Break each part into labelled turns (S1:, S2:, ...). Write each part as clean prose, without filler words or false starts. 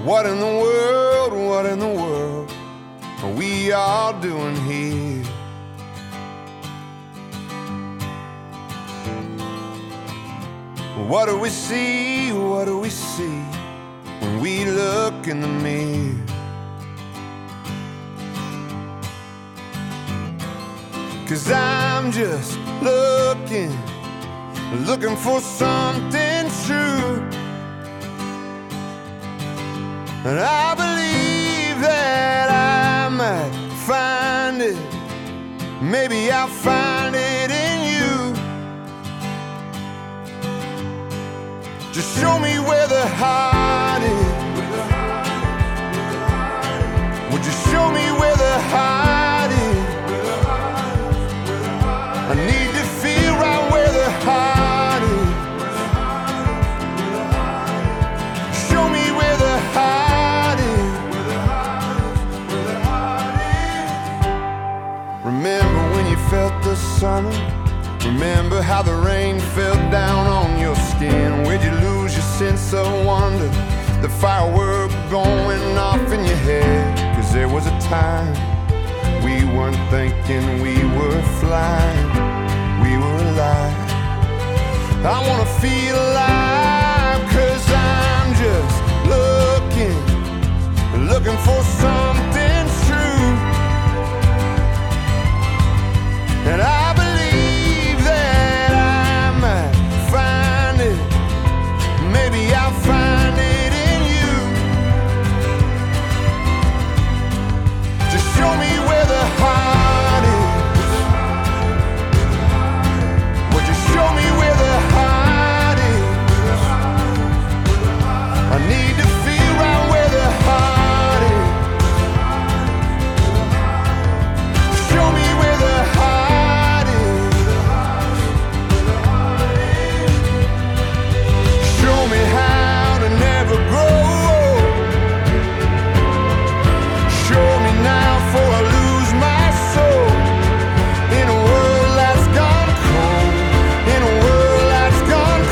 S1: What in the world are we all doing here? What do we see, when we look in the mirror? Cause I'm just looking for something true. And I believe that I might find it. Maybe I'll find it in you. Just show me where the heart is. Would you show me where the heart is? I need to feel right where the heart is. Show me where the heart is. Remember when you felt the summer? Remember how the rain fell down on your skin? Where'd you lose your sense of wonder? The firework going off in your head. Cause there was a time we weren't thinking, we were flying, we were alive. I wanna feel alive, cause I'm just looking for something true. And I believe that I might find it. Maybe I'll find it in you. Just show me where the heart is. Would you show me where the heart is? I need to feel right where the heart is. Show me where the heart is. Show me how to never grow old. Show me now before I lose my soul. In a world that's gone cold. In a world that's gone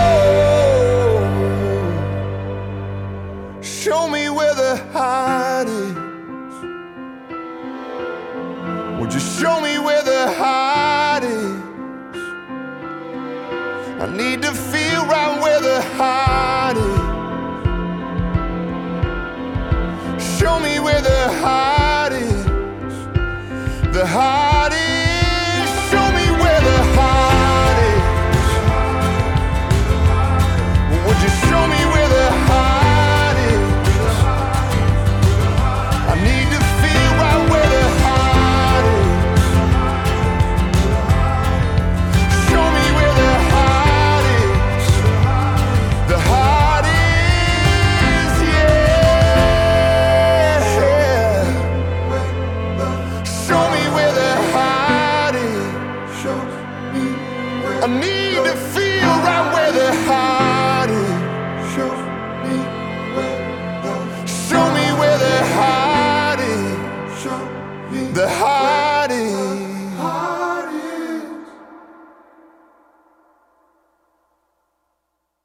S1: cold. Show me where the heart is. Would you show me where the heart is? I need to feel right where the heart is. Show me where the heart is. The heart is. Show me where the heart is. Would you show me where the heart is? I need to feel right where the heart is. Show me where the heart is. The heart is, yeah. Show me where the heart is. I need to feel